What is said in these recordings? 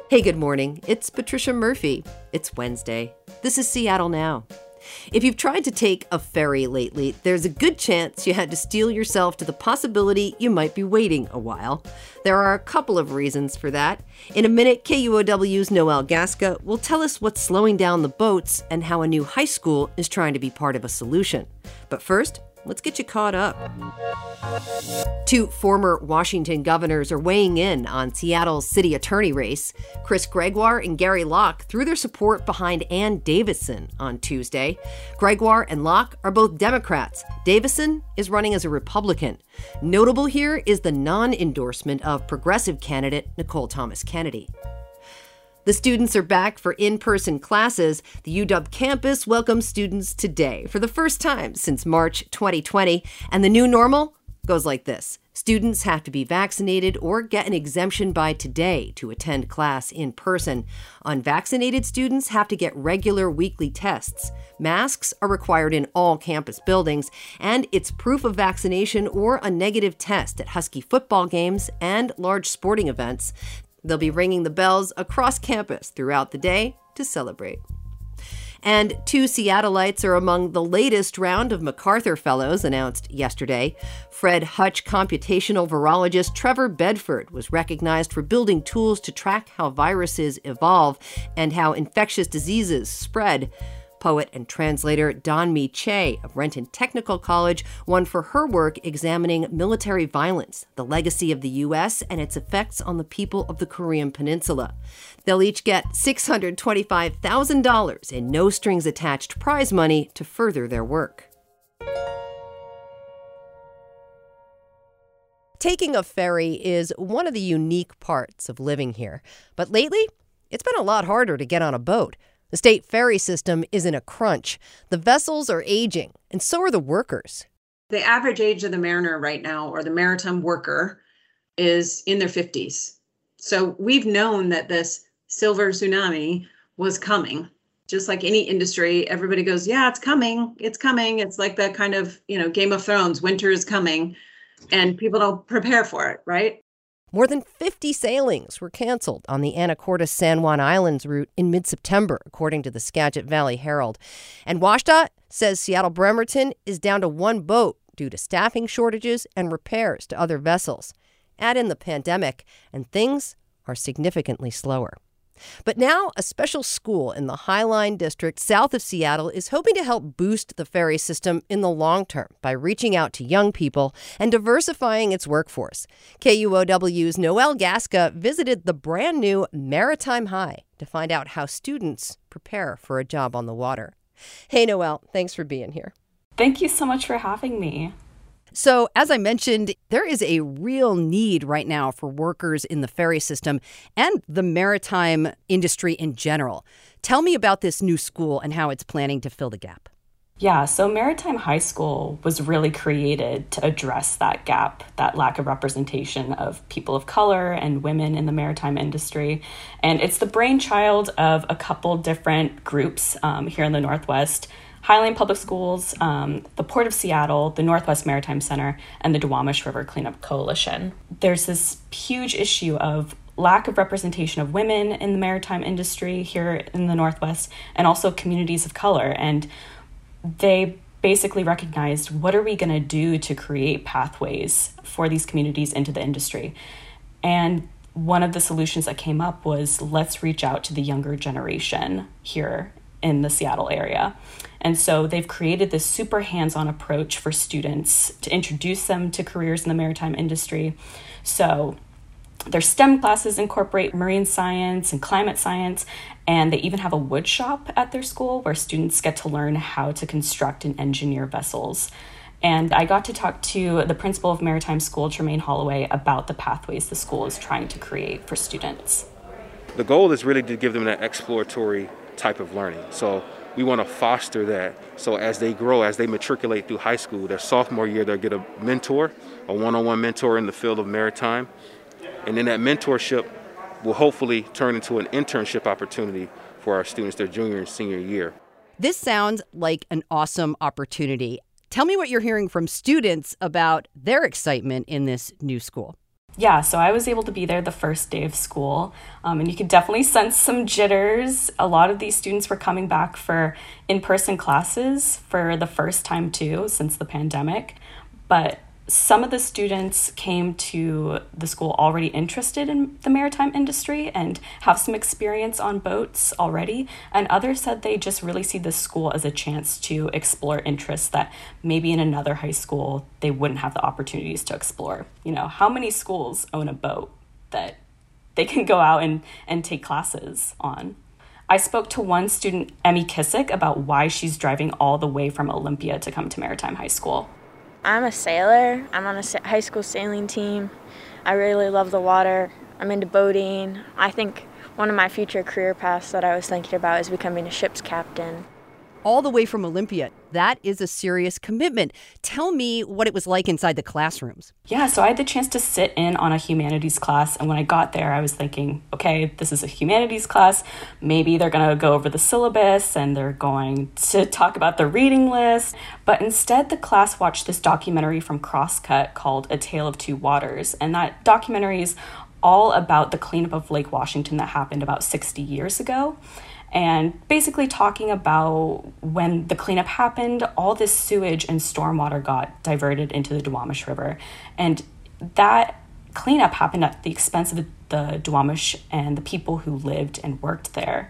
Hey, good morning. It's Patricia Murphy. It's Wednesday. This is Seattle Now. If you've tried to take a ferry lately, there's a good chance you had to steel yourself to the possibility you might be waiting a while. There are a couple of reasons for that. In a minute, KUOW's Noelle Gasca will tell us what's slowing down the boats and how a new high school is trying to be part of a solution. But first, let's get you caught up. Two former Washington governors are weighing in on Seattle's city attorney race. Chris Gregoire and Gary Locke threw their support behind Ann Davison on Tuesday. Gregoire and Locke are both Democrats. Davison is running as a Republican. Notable here is the non-endorsement of progressive candidate Nicole Thomas Kennedy. The students are back for in-person classes. The UW campus welcomes students today for the first time since March 2020. And the new normal goes like this. Students have to be vaccinated or get an exemption by today to attend class in person. Unvaccinated students have to get regular weekly tests. Masks are required in all campus buildings, and it's proof of vaccination or a negative test at Husky football games and large sporting events. They'll be ringing the bells across campus throughout the day to celebrate. And two Seattleites are among the latest round of MacArthur Fellows announced yesterday. Fred Hutch computational virologist Trevor Bedford was recognized for building tools to track how viruses evolve and how infectious diseases spread. Poet and translator Don-Mi Che of Renton Technical College won for her work examining military violence, the legacy of the U.S., and its effects on the people of the Korean Peninsula. They'll each get $625,000 in no-strings-attached prize money to further their work. Taking a ferry is one of the unique parts of living here. But lately, it's been a lot harder to get on a boat. The state ferry system is in a crunch. The vessels are aging, and so are the workers. The average age of the mariner right now, or the maritime worker, is in their 50s. So we've known that this silver tsunami was coming. Just like any industry, everybody goes, yeah, it's coming. It's coming. It's like that kind of, Game of Thrones, winter is coming, and people don't prepare for it, right? More than 50 sailings were canceled on the Anacortes-San Juan Islands route in mid-September, according to the Skagit Valley Herald. And WashDOT says Seattle-Bremerton is down to one boat due to staffing shortages and repairs to other vessels. Add in the pandemic, and things are significantly slower. But now, a special school in the Highline District south of Seattle is hoping to help boost the ferry system in the long term by reaching out to young people and diversifying its workforce. KUOW's Noelle Gasca visited the brand new Maritime High to find out how students prepare for a job on the water. Hey, Noelle, thanks for being here. Thank you so much for having me. So, as I mentioned, there is a real need right now for workers in the ferry system and the maritime industry in general. Tell me about this new school and how it's planning to fill the gap. Yeah, so Maritime High School was really created to address that gap, that lack of representation of people of color and women in the maritime industry. And it's the brainchild of a couple different groups here in the Northwest. Highline Public Schools, the Port of Seattle, the Northwest Maritime Center, and the Duwamish River Cleanup Coalition. There's this huge issue of lack of representation of women in the maritime industry here in the Northwest, and also communities of color. And they basically recognized, what are we going to do to create pathways for these communities into the industry? And one of the solutions that came up was, let's reach out to the younger generation here in the Seattle area. And so they've created this super hands-on approach for students to introduce them to careers in the maritime industry. So their STEM classes incorporate marine science and climate science, and they even have a wood shop at their school where students get to learn how to construct and engineer vessels. And I got to talk to the principal of Maritime School, Tremaine Holloway, about the pathways the school is trying to create for students. The goal is really to give them that exploratory type of learning. So we want to foster that. So as they grow, as they matriculate through high school, their sophomore year, they'll get a mentor, a one-on-one mentor in the field of maritime. And then that mentorship will hopefully turn into an internship opportunity for our students their junior and senior year. This sounds like an awesome opportunity. Tell me what you're hearing from students about their excitement in this new school. Yeah, so I was able to be there the first day of school, and you could definitely sense some jitters. A lot of these students were coming back for in-person classes for the first time too, since the pandemic. But some of the students came to the school already interested in the maritime industry and have some experience on boats already. And others said they just really see this school as a chance to explore interests that maybe in another high school they wouldn't have the opportunities to explore. You know, how many schools own a boat that they can go out and take classes on? I spoke to one student, Emmy Kissick, about why she's driving all the way from Olympia to come to Maritime High School. I'm a sailor. I'm on a high school sailing team. I really love the water. I'm into boating. I think one of my future career paths that I was thinking about is becoming a ship's captain. All the way from Olympia. That is a serious commitment. Tell me what it was like inside the classrooms. Yeah, so I had the chance to sit in on a humanities class. And when I got there, I was thinking, okay, this is a humanities class. Maybe they're going to go over the syllabus and they're going to talk about the reading list. But instead, the class watched this documentary from Crosscut called A Tale of Two Waters. And that documentary is all about the cleanup of Lake Washington that happened about 60 years ago. And basically talking about when the cleanup happened, all this sewage and stormwater got diverted into the Duwamish River. And that cleanup happened at the expense of the Duwamish and the people who lived and worked there.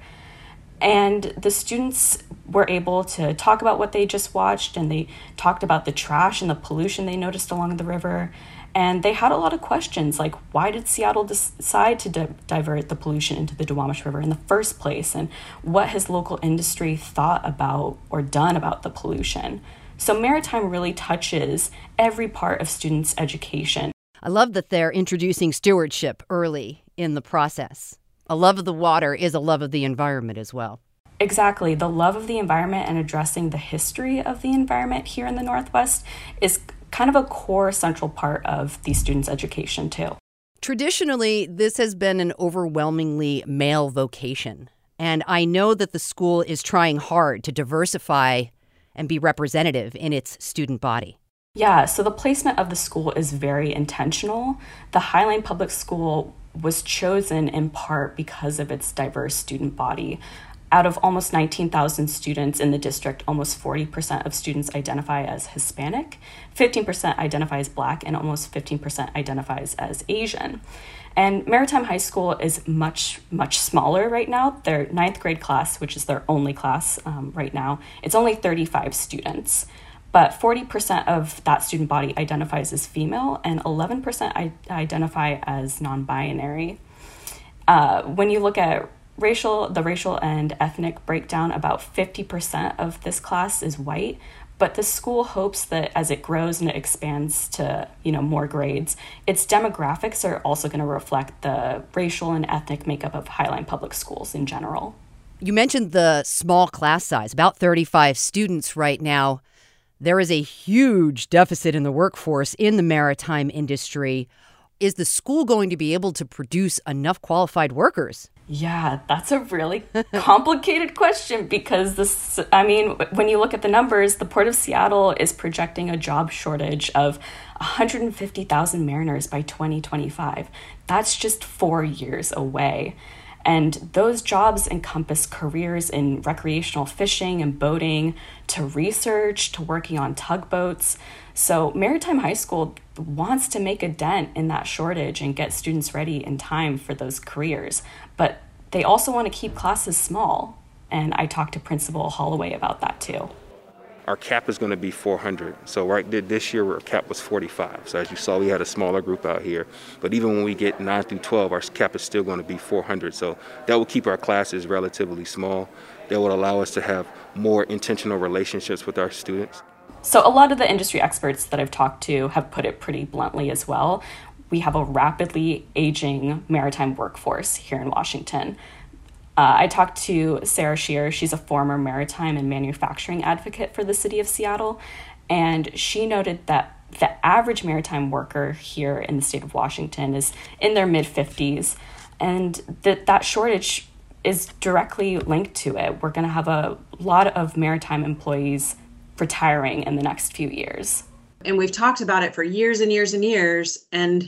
And the students were able to talk about what they just watched, and they talked about the trash and the pollution they noticed along the river. And they had a lot of questions, like why did Seattle decide to divert the pollution into the Duwamish River in the first place? And what has local industry thought about or done about the pollution? So Maritime really touches every part of students' education. I love that they're introducing stewardship early in the process. A love of the water is a love of the environment as well. Exactly. The love of the environment and addressing the history of the environment here in the Northwest is kind of a core central part of these students' education too. Traditionally, this has been an overwhelmingly male vocation. And I know that the school is trying hard to diversify and be representative in its student body. Yeah, so the placement of the school is very intentional. The Highline Public School was chosen in part because of its diverse student body. Out of almost 19,000 students in the district, almost 40% of students identify as Hispanic, 15% identify as Black, and almost 15% identifies as Asian. And Maritime High School is much, much smaller right now. Their 9th grade class, which is their only class right now, it's only 35 students. But 40% of that student body identifies as female, and 11% identify as non-binary. When you look at the racial and ethnic breakdown, about 50% of this class is white, but the school hopes that as it grows and it expands to, more grades, its demographics are also going to reflect the racial and ethnic makeup of Highline Public Schools in general. You mentioned the small class size, about 35 students right now. There is a huge deficit in the workforce in the maritime industry. Is the school going to be able to produce enough qualified workers? Yeah, that's a really complicated question because when you look at the numbers, the Port of Seattle is projecting a job shortage of 150,000 mariners by 2025. That's just 4 years away. And those jobs encompass careers in recreational fishing and boating, to research, to working on tugboats. So Maritime High School wants to make a dent in that shortage and get students ready in time for those careers. But they also want to keep classes small. And I talked to Principal Holloway about that too. Our cap is going to be 400. So this year our cap was 45. So as you saw, we had a smaller group out here. But even when we get 9 through 12, our cap is still going to be 400. So that will keep our classes relatively small. That would allow us to have more intentional relationships with our students. So a lot of the industry experts that I've talked to have put it pretty bluntly as well. We have a rapidly aging maritime workforce here in Washington. I talked to Sarah Shear. She's a former maritime and manufacturing advocate for the city of Seattle, and she noted that the average maritime worker here in the state of Washington is in their mid-50s, and that shortage is directly linked to it. We're going to have a lot of maritime employees retiring in the next few years. And we've talked about it for years and years and years, and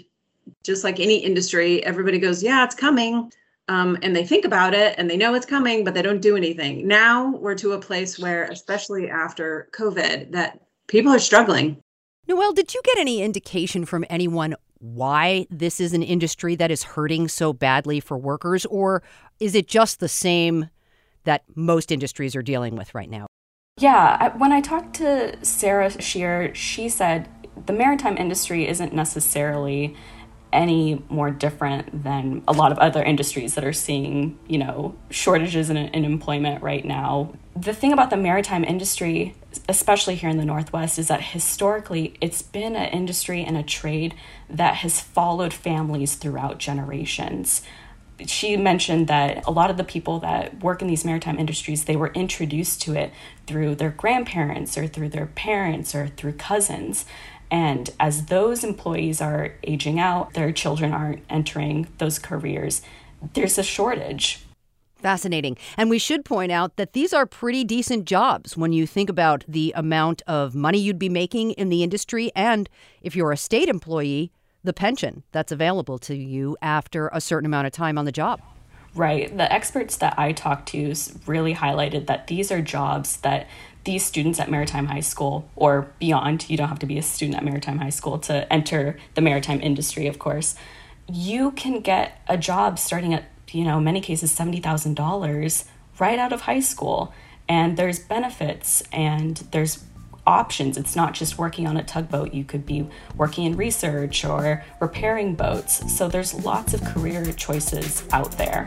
just like any industry, everybody goes, yeah, it's coming. And they think about it and they know it's coming, but they don't do anything. Now we're to a place where, especially after COVID, that people are struggling. Noelle, did you get any indication from anyone why this is an industry that is hurting so badly for workers? Or is it just the same that most industries are dealing with right now? Yeah, when I talked to Sarah Scheer, she said the maritime industry isn't necessarily any more different than a lot of other industries that are seeing, shortages in employment right now. The thing about the maritime industry, especially here in the Northwest, is that historically it's been an industry and a trade that has followed families throughout generations. She mentioned that a lot of the people that work in these maritime industries, they were introduced to it through their grandparents or through their parents or through cousins. And as those employees are aging out, their children aren't entering those careers, there's a shortage. Fascinating. And we should point out that these are pretty decent jobs when you think about the amount of money you'd be making in the industry. And if you're a state employee, the pension that's available to you after a certain amount of time on the job. Right. The experts that I talked to really highlighted that these are jobs that these students at Maritime High School or beyond, you don't have to be a student at Maritime High School to enter the maritime industry, of course. You can get a job starting at, many cases, $70,000 right out of high school. And there's benefits and there's options. It's not just working on a tugboat. You could be working in research or repairing boats. So there's lots of career choices out there.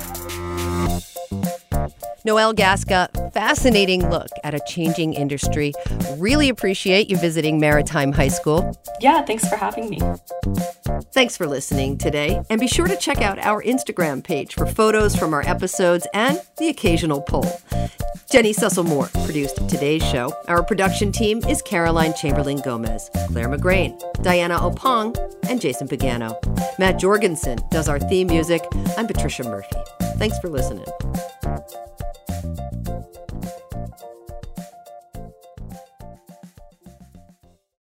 Noelle Gasca, fascinating look at a changing industry. Really appreciate you visiting Maritime High School. Yeah, thanks for having me. Thanks for listening today. And be sure to check out our Instagram page for photos from our episodes and the occasional poll. Jenny Cecil-Moore produced today's show. Our production team is Caroline Chamberlain-Gomez, Claire McGrain, Diana Opong, and Jason Pagano. Matt Jorgensen does our theme music. I'm Patricia Murphy. Thanks for listening.